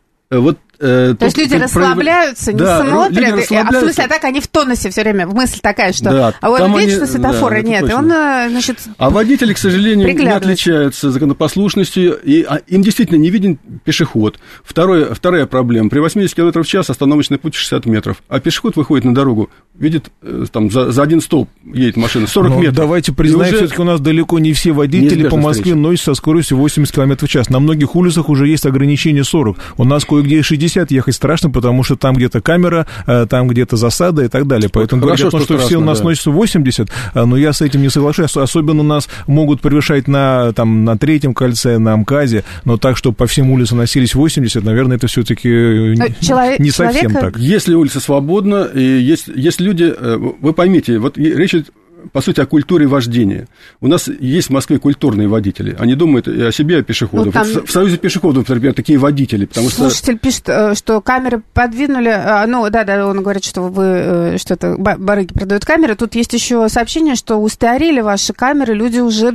То есть люди расслабляются, не смотрят, в смысле, так они в тонусе все время, мысль такая, что а вот видишь, что светофора нет, и он, значит, а водители, к сожалению, не отличаются законопослушностью, и им действительно не виден пешеход. Вторая проблема, при 80 км в час остановочный путь 60 метров, а пешеход выходит на дорогу, видит, там, за один столб едет машина, 40 метров. Давайте признаем, все-таки у нас далеко не все водители по Москве носятся со скоростью 80 км в час. На многих улицах уже есть ограничение 40. У нас кое-где 60 ехать страшно, потому что там где-то камера, там где-то засада и так далее. Поэтому говорят о том, что все у нас носятся 80, но я с этим не соглашаюсь. Особенно у нас могут превышать на третьем кольце, на МКАДе, но так, чтобы по всем улицам носились 80, наверное, это все-таки не совсем так. Если улица свободна, и есть люди, вы поймите, вот речь идет, по сути, о культуре вождения. У нас есть в Москве культурные водители. Они думают и о себе, и о пешеходах. Там... В Союзе пешеходов, например, такие водители. Слушатель пишет, что камеры подвинули. Он говорит, что вы что-то барыги продают камеры. Тут есть еще сообщение, что устарели ваши камеры. Люди уже в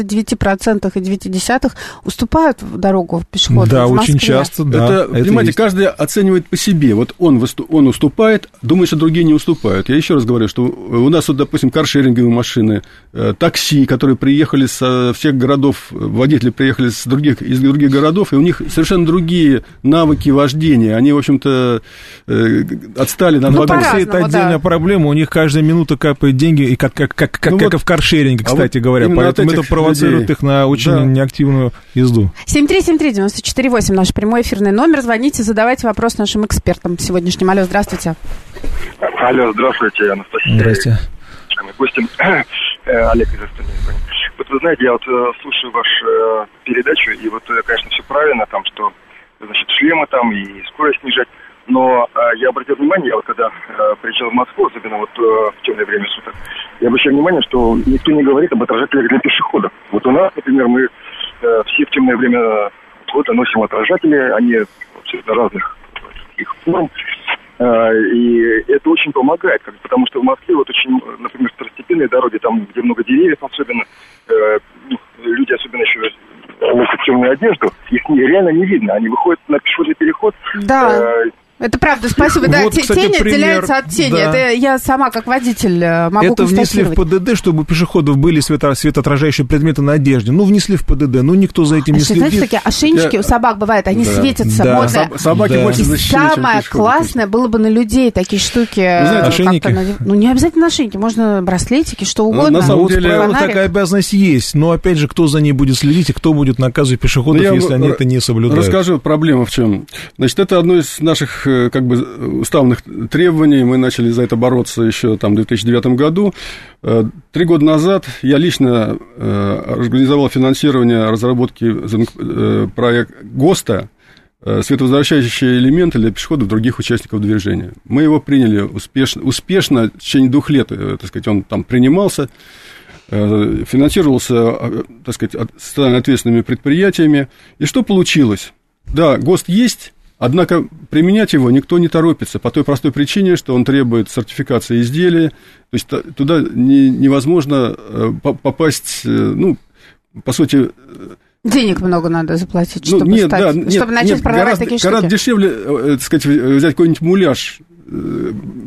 99% и 9% уступают дорогу пешеходам. Да, в Москве. очень часто. Да, это понимаете, каждый оценивает по себе. Вот он уступает, думает, что другие не уступают. Я еще раз говорю, что у нас, вот, допустим, каршеринговые машины, такси, которые приехали со всех городов, водители приехали из других городов, и у них совершенно другие навыки вождения. Они, в общем-то, отстали на 2 года. Такси — это отдельная проблема. У них каждая минута капает деньги, и как и в каршеринге, кстати говоря. Поэтому это провоцирует их на очень неактивную езду. 7373948, наш прямой эфирный номер. Звоните, задавайте вопрос нашим экспертам сегодняшним. Алло, здравствуйте. Алло, здравствуйте, Анастасия. Здрасте. Гостем Олег из Астаны. Вот вы знаете, я вот слушаю вашу передачу, и вот, конечно, все правильно, там, что, значит, шлемы там и скорость снижать, но я обратил внимание, я вот когда приезжал в Москву, особенно вот в темное время суток, я обращал внимание, что никто не говорит об отражателях для пешеходов. Вот у нас, например, мы все в темное время года носим отражатели, они абсолютно разных таких форм. И это очень помогает, потому что в Москве вот очень, например, второстепенные дороги, там, где много деревьев особенно, люди особенно еще носят темную одежду, их реально не видно, они выходят на пешеходный переход. Да. Это правда, спасибо. Да, вот, кстати, тень отделяется от тени. Да. Это я сама, как водитель, могу это внесли в ПДД, чтобы у пешеходов были светоотражающие предметы на одежде. Внесли в ПДД, никто за этим не следит. Знаете, такие ошейнички у собак бывают, они светятся. Да. Собаки больше защищены, самое классное было бы на людей такие штуки. Ошейники? Не обязательно ошейники, можно браслетики, что угодно. На самом деле, такая обязанность есть. Но, опять же, кто за ней будет следить и кто будет наказывать пешеходов, если они это не соблюдают? Расскажу, проблема в чем. Значит, это одно из наших уставных требований. Мы начали за это бороться еще в 2009 году. 3 года назад я лично организовал финансирование разработки проекта ГОСТа «Световозвращающие элементы для пешеходов и других участников движения». Мы его приняли успешно в течение 2 лет, так сказать, он там принимался, финансировался, так сказать, социально ответственными предприятиями. И что получилось? Да, ГОСТ есть, однако применять его никто не торопится по той простой причине, что он требует сертификации изделия, то есть туда невозможно попасть, по сути... Денег много надо заплатить, чтобы начать продавать такие штуки. Гораздо дешевле, так сказать, взять какой-нибудь муляж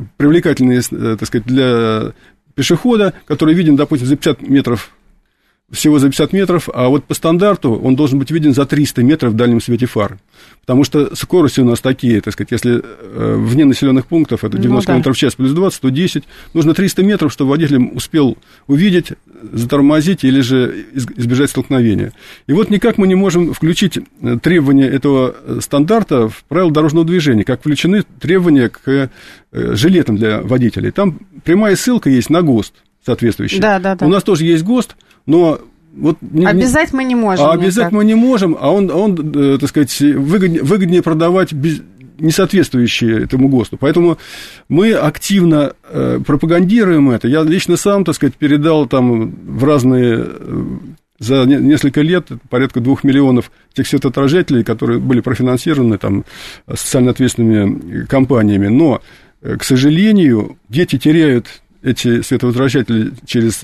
привлекательный, так сказать, для пешехода, который виден, допустим, за 50 метров всего за 50 метров, а вот по стандарту он должен быть виден за 300 метров в дальнем свете фар. Потому что скорости у нас такие, так сказать, если вне населенных пунктов это 90 км в час плюс 20, 110, нужно 300 метров, чтобы водитель успел увидеть, затормозить или же избежать столкновения. И вот никак мы не можем включить требования этого стандарта в правила дорожного движения, как включены требования к жилетам для водителей. Там прямая ссылка есть на ГОСТ соответствующий. Да. У нас тоже есть ГОСТ, но вот обязать мы не можем. Обязать мы не можем, а он так сказать, выгоднее продавать не соответствующие этому ГОСТу. Поэтому мы активно пропагандируем это. Я лично сам, так сказать, передал там в разные... За несколько лет порядка 2 миллионов тех светоотражателей, которые были профинансированы там, социально ответственными компаниями. Но, к сожалению, дети теряют эти светоотражатели через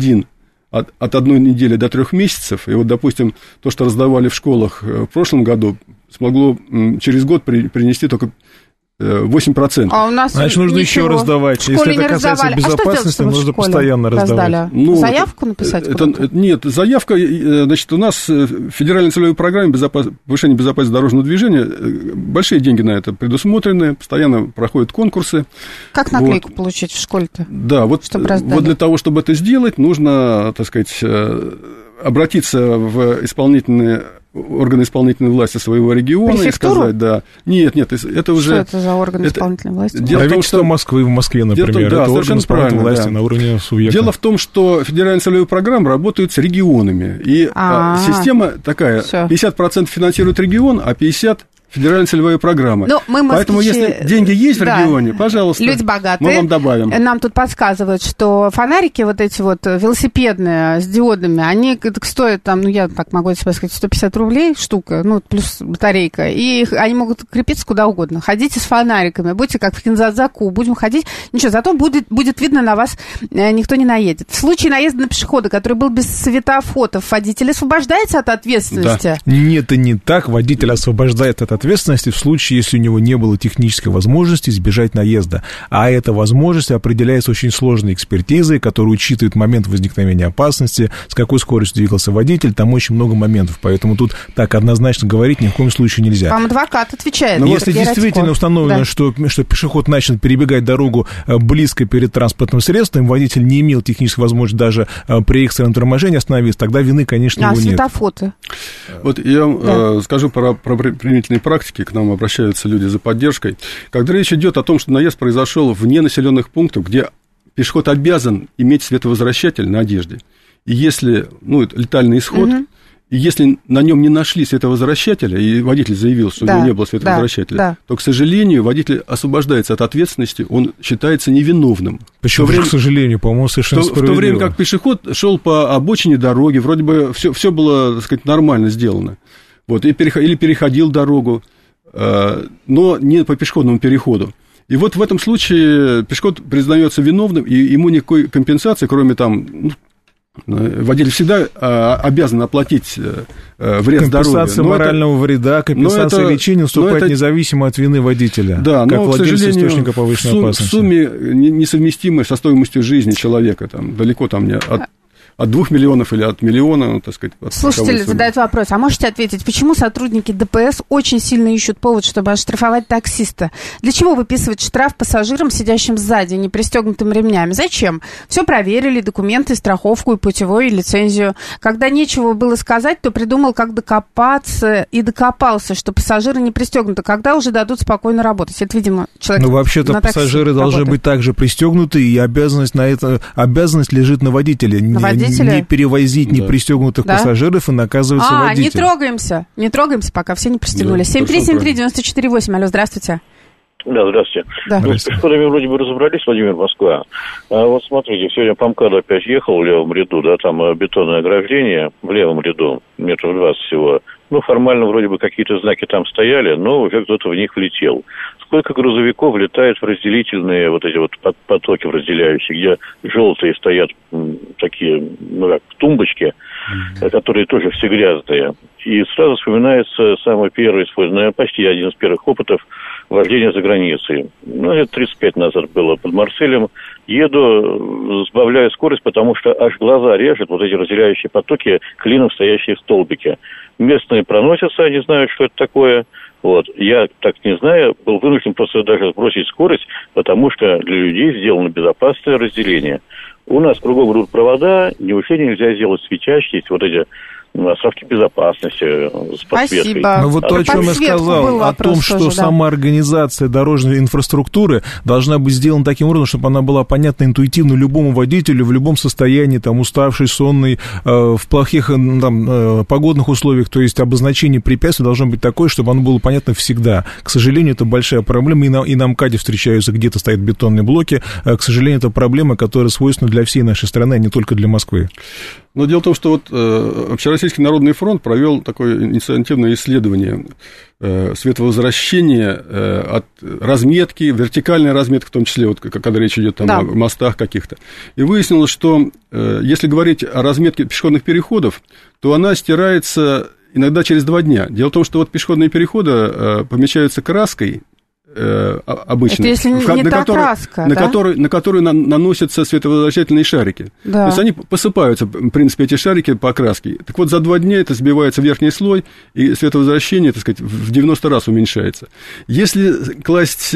от 1 недели до 3 месяцев. И вот, допустим, то, что раздавали в школах в прошлом году, смогло через год принести только 8%. А у нас значит, нужно еще раздавать. Если это касается безопасности, нужно постоянно раздавать. Заявку написать? Нет, заявка, значит, у нас в федеральной целевой программе повышения безопасности дорожного движения большие деньги на это предусмотрены, постоянно проходят конкурсы. Как наклейку получить в школе-то? Да, вот для того, чтобы это сделать, нужно, так сказать, обратиться в органы исполнительной власти своего региона и сказать, да. Нет, это уже... Что это за органы исполнительной власти? Правительство Москвы в Москве, например, это орган исполнительной власти на уровне субъекта. Дело в том, что федеральные целевые программы работают с регионами, и система такая, 50% финансирует регион, а 50% федеральная целевая программа. Поэтому, если деньги есть в регионе, пожалуйста, люди богатые, мы вам добавим. Нам тут подсказывают, что фонарики вот эти вот велосипедные с диодами, они стоят там, я так могу себе сказать, 150 рублей штука, плюс батарейка, и они могут крепиться куда угодно. Ходите с фонариками, будьте как в Кинзадзаку, будем ходить. Ничего, зато будет видно на вас, никто не наедет. В случае наезда на пешехода, который был без светофотов, водитель освобождается от ответственности? Да. Нет, это не так. Водитель освобождает от ответственности в случае, если у него не было технической возможности избежать наезда. А эта возможность определяется очень сложной экспертизой, которая учитывает момент возникновения опасности, с какой скоростью двигался водитель, там очень много моментов. Поэтому тут так однозначно говорить ни в коем случае нельзя. Вам адвокат отвечает. Если действительно установлено, что пешеход начал перебегать дорогу близко перед транспортным средством, водитель не имел технической возможности даже при экстренном торможении остановиться, тогда вины, конечно, его нет. Светофоты? Вот я скажу про применительные практики, к нам обращаются люди за поддержкой. Когда речь идет о том, что наезд произошел вне населенных пунктов, где пешеход обязан иметь световозвращатель на одежде, и если, летальный исход, и если на нем не нашли световозвращателя, и водитель заявил, что у него не было световозвращателя, то, к сожалению, водитель освобождается от ответственности, он считается невиновным. Почему, к сожалению, по-моему, совершенно справедливо. В то время как пешеход шел по обочине дороги, вроде бы все было, так сказать, нормально сделано. Вот, или переходил дорогу, но не по пешеходному переходу. И вот в этом случае пешеход признается виновным, и ему никакой компенсации, кроме водитель всегда обязан оплатить вред здоровью. Компенсация морального вреда, компенсация лечения наступает независимо от вины водителя, да, как владельца источника повышенной опасности. В сумме несовместимы со стоимостью жизни человека, далеко не от 2 миллионов или от миллиона, так сказать. Слушатель задает вопрос, а можете ответить, почему сотрудники ДПС очень сильно ищут повод, чтобы оштрафовать таксиста? Для чего выписывать штраф пассажирам, сидящим сзади, не пристегнутым ремнями? Зачем? Все проверили, документы, страховку, и путевую, и лицензию. Когда нечего было сказать, то придумал, как докопаться, и докопался, что пассажиры не пристегнуты. Когда уже дадут спокойно работать? Это, видимо, человек вообще-то пассажиры должны быть также пристегнуты, и обязанность лежит на водителе. Не перевозить непристегнутых пассажиров и наказывается водитель. Не трогаемся, пока все не пристегнулись. 7373948, алло, здравствуйте. Да, здравствуйте. Да. С пешеходами вроде бы разобрались, Владимир, Москва. Вот смотрите, сегодня по МКАДу опять ехал в левом ряду, там бетонное ограждение в левом ряду, метров 20 всего. Формально вроде бы какие-то знаки там стояли, но уже кто-то в них влетел. Сколько грузовиков летает в разделительные эти потоки разделяющие, где желтые стоят такие, тумбочки, которые тоже все грязные. И сразу вспоминается самый первый почти один из первых опытов вождения за границей. Лет 35 назад было под Марселем. еду, сбавляю скорость, потому что аж глаза режет, вот эти разделяющие потоки, клином стоящие в столбике. Местные проносятся, они знают, что это такое. Вот. Я, так не знаю, был вынужден просто даже сбросить скорость, потому что для людей сделано безопасное разделение. У нас кругом идут провода, неужели нельзя сделать светящиеся вот эти островки безопасности с подсветкой? Спасибо. Ну, вот то, о чем я сказал, о том, что тоже, сама организация дорожной инфраструктуры должна быть сделана таким образом, чтобы она была понятна интуитивно любому водителю в любом состоянии, там, уставший, сонный, в плохих там, погодных условиях, то есть обозначение препятствий должно быть такое, чтобы оно было понятно всегда. К сожалению, это большая проблема, и на МКАДе встречаются, где-то стоят бетонные блоки, к сожалению, это проблема, которая свойственна для всей нашей страны, а не только для Москвы. Но дело в том, что вот Общероссийский народный фронт провел такое инициативное исследование световозвращения от разметки, вертикальной разметки, в том числе, вот, когда речь идет там, о мостах каких-то. И выяснилось, что если говорить о разметке пешеходных переходов, то она стирается иногда через 2 дня. Дело в том, что вот пешеходные переходы помечаются краской, обычно, это если не та краска, на которую наносятся световозвращательные шарики. Да. То есть они посыпаются, в принципе, эти шарики по краске. Так вот, за 2 дня это сбивается верхний слой, и световозвращение, так сказать, в 90 раз уменьшается. Если класть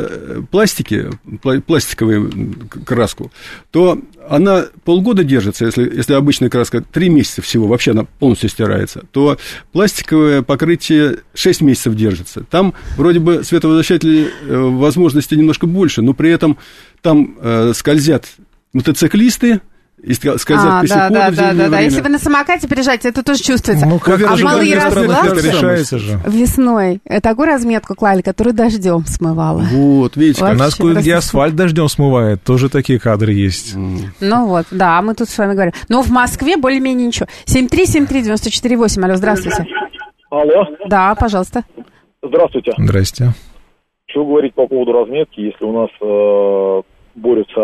пластиковую краску, то она полгода держится, если обычная краска 3 месяца всего, вообще она полностью стирается, то пластиковое покрытие 6 месяцев держится. Там вроде бы световозвращательные возможности немножко больше, но при этом там скользят мотоциклисты, и скользят пешеходы в зимнее время. Если вы на самокате приезжаете, это тоже чувствуется. Ну, как а малые разметки решается же. Весной такую разметку клали, которую дождем смывала. Вот, видите, у нас кое-где асфальт дождем смывает, тоже такие кадры есть. Ну вот, да, мы тут с вами говорим. Но в Москве более-менее ничего. 7373948, алло, здравствуйте. Алло. Да, пожалуйста. Здравствуйте. Здрасте. Что говорить по поводу разметки, если у нас борются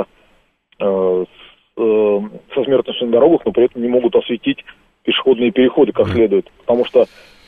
со смертностью на дорогах, но при этом не могут осветить пешеходные переходы как следует. Потому что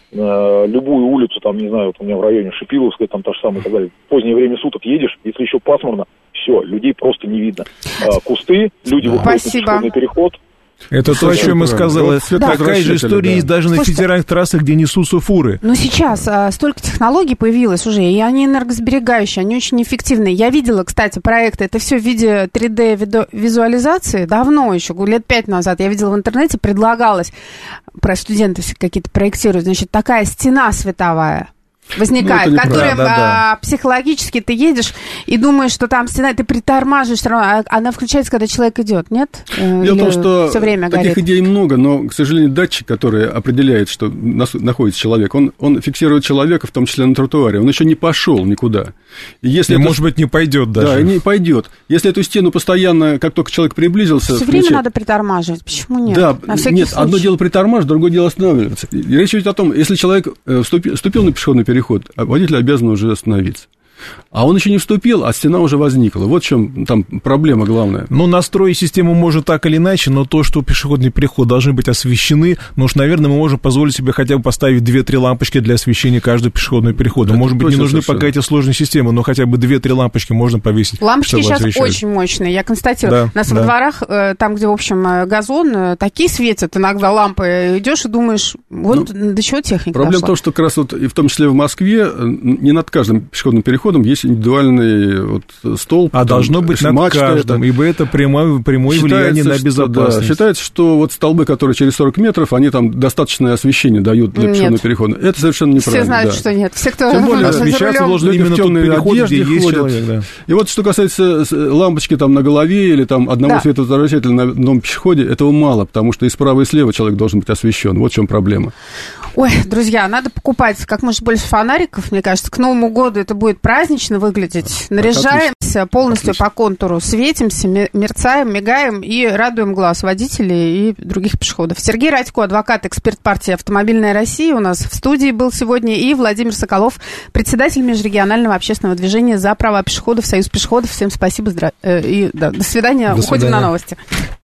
любую улицу, там, не знаю, вот у меня в районе Шипиловской, там та же самая и так далее, в позднее время суток едешь, если еще пасмурно, все, людей просто не видно. Кусты, люди выходят на пешеходный переход. Это то, о чем мы сказали. Такая же история есть даже на федеральных трассах, где несутся фуры. Но сейчас столько технологий появилось уже, и они энергосберегающие, они очень эффективные. Я видела, кстати, проекты, это все в виде 3D-визуализации, давно еще, лет 5 назад, я видела в интернете, предлагалось, про студенты какие-то проектируют, значит, такая стена световая возникает, которая психологически ты едешь и думаешь, что там стена, ты притормаживаешь, все равно, она включается, когда человек идет, нет? Дело в том, что все время таких идей много, но, к сожалению, датчик, который определяет, что находится человек, он фиксирует человека, в том числе на тротуаре, он еще не пошел никуда. И если может быть, не пойдет даже. Да, и не пойдет. Если эту стену постоянно, как только человек приблизился... Все время надо притормаживать, почему нет? Да, нет, одно дело притормаживать, другое дело останавливаться. И речь идет о том, если человек вступил на пешеходный переход, водитель обязан уже остановиться. А он еще не вступил, а стена уже возникла. Вот в чем там проблема главная. Ну, настроить систему можно так или иначе, но то, что пешеходный переход должны быть освещены, ну уж, наверное, мы можем позволить себе хотя бы поставить 2-3 лампочки для освещения каждого пешеходного перехода. Может быть, не нужны пока эти сложные системы, но хотя бы 2-3 лампочки можно повесить. Лампочки сейчас очень мощные, я констатирую. У нас во дворах, там, где, в общем, газон, такие светят иногда лампы. Идешь и думаешь, вот до чего техника Проблема дошла. в том, что как раз вот, и в том числе в Москве, не над каждым пешеходным переходом есть индивидуальный вот столб. А должно быть над каждым, ибо это прямое влияние на безопасность. Считается, что вот столбы, которые через 40 метров, они там достаточное освещение дают для пешеходного перехода. Это совершенно неправильно. Все знают, что нет. Все, кто тем более освещаться должен именно тот переход, где есть человек. Да. И вот что касается лампочки там на голове или там одного световозвращателя на одном пешеходе, этого мало, потому что и справа, и слева человек должен быть освещен. Вот в чем проблема. Ой, друзья, надо покупать как можно больше фонариков, мне кажется. К Новому году это будет празднично выглядеть. Наряжаемся полностью по контуру, светимся, мерцаем, мигаем и радуем глаз водителей и других пешеходов. Сергей Радько, адвокат, эксперт партии «Автомобильная Россия» у нас в студии был сегодня, и Владимир Соколов, председатель межрегионального общественного движения «За права пешеходов», Союз пешеходов. Всем спасибо и до свидания. Уходим на новости.